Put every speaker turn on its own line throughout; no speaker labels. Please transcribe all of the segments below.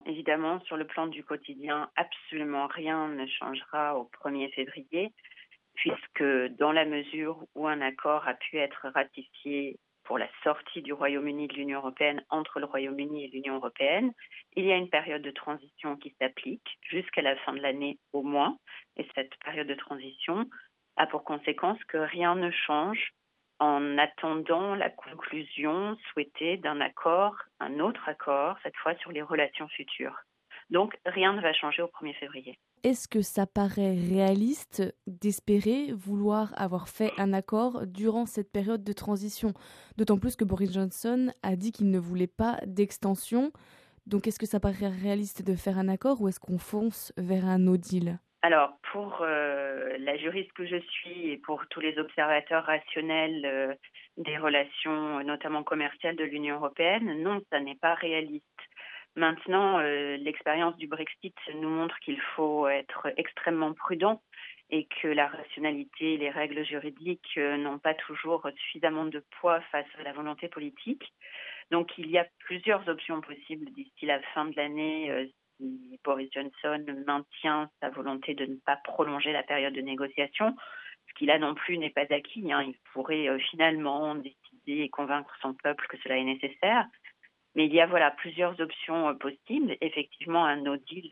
Évidemment, sur le plan du quotidien, absolument rien ne changera au 1er février, puisque dans la mesure où un accord a pu être ratifié pour la sortie du Royaume-Uni de l'Union européenne entre le Royaume-Uni et l'Union européenne, il y a une période de transition qui s'applique jusqu'à la fin de l'année au moins. Et cette période de transition a pour conséquence que rien ne change en attendant la conclusion souhaitée d'un accord, un autre accord, cette fois sur les relations futures. Donc rien ne va changer au 1er février.
Est-ce que ça paraît réaliste d'espérer vouloir avoir fait un accord durant cette période de transition? D'autant plus que Boris Johnson a dit qu'il ne voulait pas d'extension. Donc est-ce que ça paraît réaliste de faire un accord ou est-ce qu'on fonce vers un no deal?
Alors, pour la juriste que je suis et pour tous les observateurs rationnels des relations, notamment commerciales de l'Union européenne, non, ça n'est pas réaliste. Maintenant, l'expérience du Brexit nous montre qu'il faut être extrêmement prudent et que la rationalité et les règles juridiques n'ont pas toujours suffisamment de poids face à la volonté politique. Donc, il y a plusieurs options possibles d'ici la fin de l'année si Boris Johnson maintient sa volonté de ne pas prolonger la période de négociation, ce qui là non plus n'est pas acquis. Il pourrait finalement décider et convaincre son peuple que cela est nécessaire. Mais il y a plusieurs options possibles. Effectivement, un no deal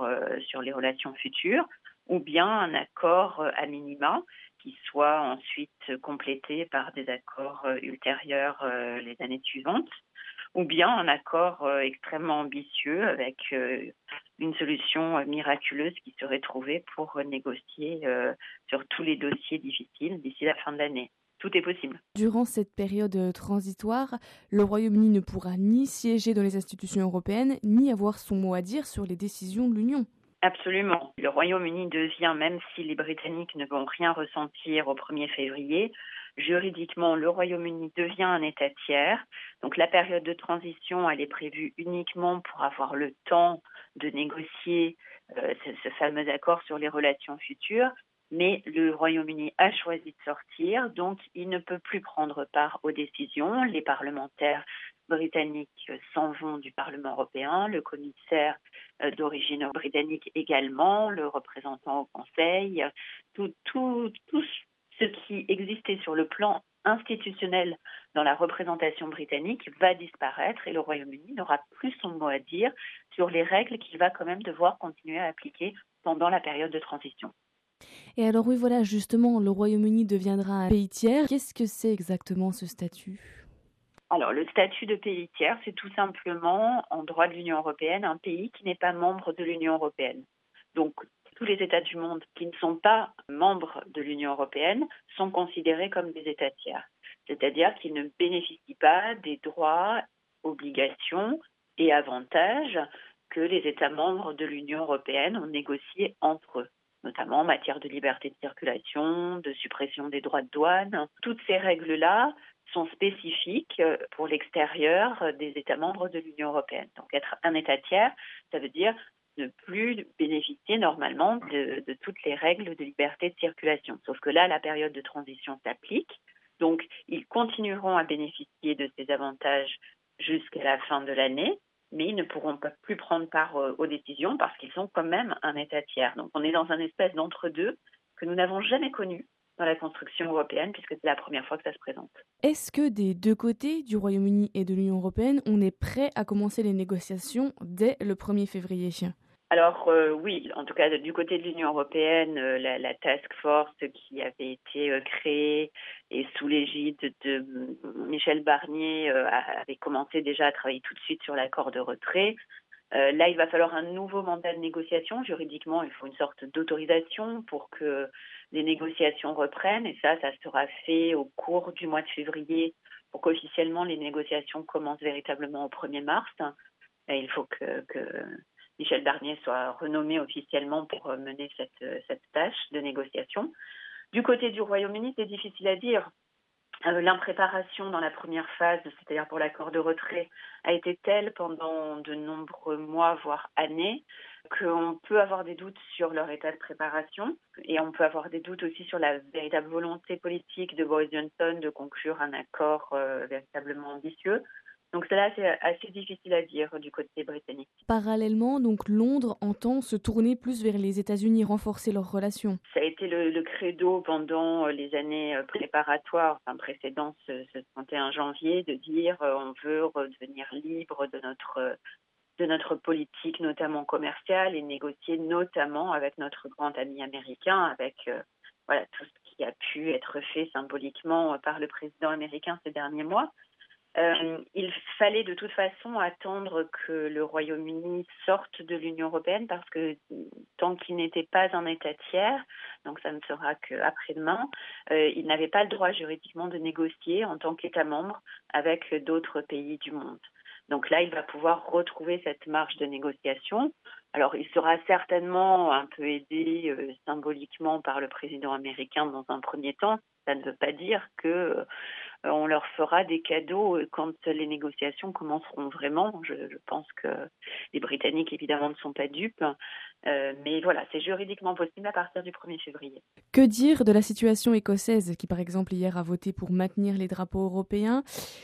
sur les relations futures ou bien un accord à minima qui soit ensuite complété par des accords ultérieurs les années suivantes, ou bien un accord extrêmement ambitieux avec une solution miraculeuse qui serait trouvée pour négocier sur tous les dossiers difficiles d'ici la fin de l'année. Tout est possible.
Durant cette période transitoire, le Royaume-Uni ne pourra ni siéger dans les institutions européennes, ni avoir son mot à dire sur les décisions de l'Union.
Absolument. Le Royaume-Uni devient, même si les Britanniques ne vont rien ressentir au 1er février, juridiquement, le Royaume-Uni devient un État tiers. Donc la période de transition, elle est prévue uniquement pour avoir le temps de négocier ce fameux accord sur les relations futures. Mais le Royaume-Uni a choisi de sortir, donc il ne peut plus prendre part aux décisions. Les parlementaires britanniques s'en vont du Parlement européen, le commissaire d'origine britannique également, le représentant au Conseil, tout ce qui existait sur le plan institutionnel dans la représentation britannique va disparaître et le Royaume-Uni n'aura plus son mot à dire sur les règles qu'il va quand même devoir continuer à appliquer pendant la période de transition.
Et alors oui, voilà, justement, le Royaume-Uni deviendra un pays tiers. Qu'est-ce que c'est exactement ce statut ?
Alors, le statut de pays tiers, c'est tout simplement, en droit de l'Union européenne, un pays qui n'est pas membre de l'Union européenne. Donc, tous les États du monde qui ne sont pas membres de l'Union européenne sont considérés comme des États tiers. C'est-à-dire qu'ils ne bénéficient pas des droits, obligations et avantages que les États membres de l'Union européenne ont négociés entre eux, notamment en matière de liberté de circulation, de suppression des droits de douane. Toutes ces règles-là sont spécifiques pour l'extérieur des États membres de l'Union européenne. Donc être un État tiers, ça veut dire ne plus bénéficier normalement de toutes les règles de liberté de circulation. Sauf que là, la période de transition s'applique. Donc, ils continueront à bénéficier de ces avantages jusqu'à la fin de l'année, mais ils ne pourront pas plus prendre part aux décisions parce qu'ils sont quand même un État tiers. Donc, on est dans un espèce d'entre-deux que nous n'avons jamais connu dans la construction européenne, puisque c'est la première fois que ça se présente.
Est-ce que des deux côtés, du Royaume-Uni et de l'Union européenne, on est prêt à commencer les négociations dès le 1er février ?
Alors oui, en tout cas du côté de l'Union européenne, la task force qui avait été créée et sous l'égide de Michel Barnier avait commencé déjà à travailler tout de suite sur l'accord de retrait. Là, il va falloir un nouveau mandat de négociation. Juridiquement, il faut une sorte d'autorisation pour que les négociations reprennent. Et ça sera fait au cours du mois de février pour qu'officiellement les négociations commencent véritablement au 1er mars. Et il faut que Michel Barnier soit renommé officiellement pour mener cette tâche de négociation. Du côté du Royaume-Uni, c'est difficile à dire. L'impréparation dans la première phase, c'est-à-dire pour l'accord de retrait, a été telle pendant de nombreux mois, voire années, qu'on peut avoir des doutes sur leur état de préparation et on peut avoir des doutes aussi sur la véritable volonté politique de Boris Johnson de conclure un accord véritablement ambitieux. Donc cela, c'est assez difficile à dire du côté britannique.
Parallèlement, donc Londres entend se tourner plus vers les États-Unis, renforcer leurs relations.
Ça a été le credo pendant les années préparatoires, précédant ce 31 janvier, de dire on veut redevenir libre de notre politique, notamment commerciale, et négocier notamment avec notre grand ami américain, avec voilà, tout ce qui a pu être fait symboliquement par le président américain ces derniers mois. Il fallait de toute façon attendre que le Royaume-Uni sorte de l'Union européenne parce que tant qu'il n'était pas un État tiers, donc ça ne sera qu'après-demain, il n'avait pas le droit juridiquement de négocier en tant qu'État membre avec d'autres pays du monde. Donc là, il va pouvoir retrouver cette marge de négociation. Alors, il sera certainement un peu aidé symboliquement par le président américain dans un premier temps. Ça ne veut pas dire que on leur fera des cadeaux quand les négociations commenceront vraiment. Je pense que les Britanniques, évidemment, ne sont pas dupes. Mais voilà, c'est juridiquement possible à partir du 1er février.
Que dire de la situation écossaise qui, par exemple, hier a voté pour maintenir les drapeaux européens?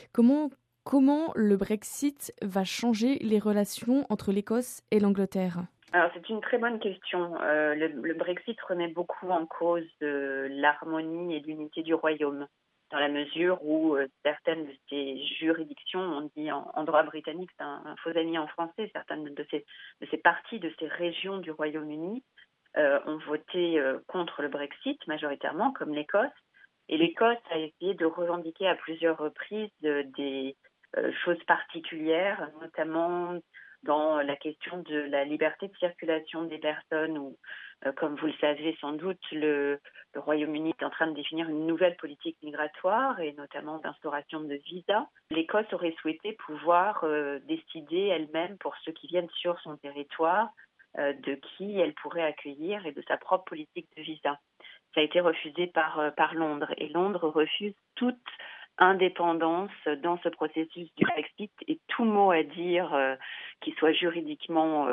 Comment le Brexit va changer les relations entre l'Écosse et l'Angleterre?
Alors, c'est une très bonne question. Le Brexit remet beaucoup en cause l'harmonie et l'unité du Royaume, dans la mesure où certaines de ces juridictions, on dit en droit britannique, c'est un faux ami en français, certaines de ces parties, de ces régions du Royaume-Uni ont voté contre le Brexit majoritairement, comme l'Écosse. Et l'Écosse a essayé de revendiquer à plusieurs reprises des choses particulières, notamment dans la question de la liberté de circulation des personnes, où, comme vous le savez sans doute, le Royaume-Uni est en train de définir une nouvelle politique migratoire et notamment d'instauration de visas. L'Écosse aurait souhaité pouvoir décider elle-même pour ceux qui viennent sur son territoire de qui elle pourrait accueillir et de sa propre politique de visa. Ça a été refusé par Londres et Londres refuse toute indépendance dans ce processus du Brexit et tout mot à dire qui soit juridiquement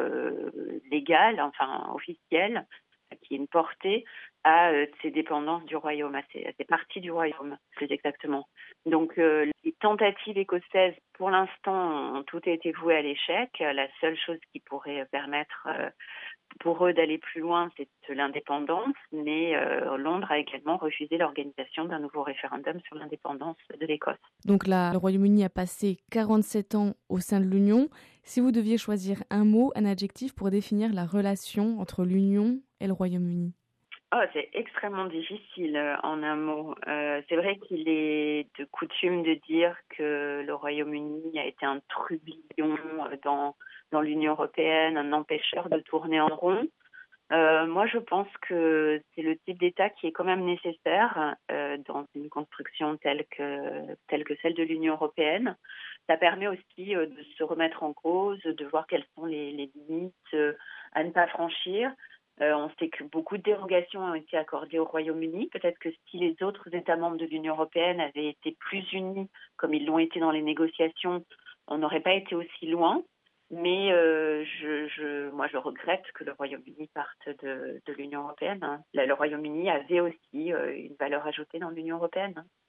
légal, enfin officiel, qui ait une portée à ces dépendances du Royaume, à ces parties du Royaume, plus exactement. Donc les tentatives écossaises, pour l'instant, ont toutes été vouées à l'échec. La seule chose qui pourrait permettre pour eux d'aller plus loin, c'est l'indépendance, mais Londres a également refusé l'organisation d'un nouveau référendum sur l'indépendance de l'Écosse.
Donc là, le Royaume-Uni a passé 47 ans au sein de l'Union. Si vous deviez choisir un mot, un adjectif pour définir la relation entre l'Union et le Royaume-Uni?
Oh, c'est extrêmement difficile en un mot. C'est vrai qu'il est de coutume de dire que le Royaume-Uni a été un trublion dans l'Union européenne, un empêcheur de tourner en rond. Moi, je pense que c'est le type d'État qui est quand même nécessaire dans une construction telle que celle de l'Union européenne. Ça permet aussi de se remettre en cause, de voir quelles sont les limites à ne pas franchir. On sait que beaucoup de dérogations ont été accordées au Royaume-Uni. Peut-être que si les autres États membres de l'Union européenne avaient été plus unis, comme ils l'ont été dans les négociations, on n'aurait pas été aussi loin. Mais moi, je regrette que le Royaume-Uni parte de l'Union européenne. Le Royaume-Uni avait aussi une valeur ajoutée dans l'Union européenne.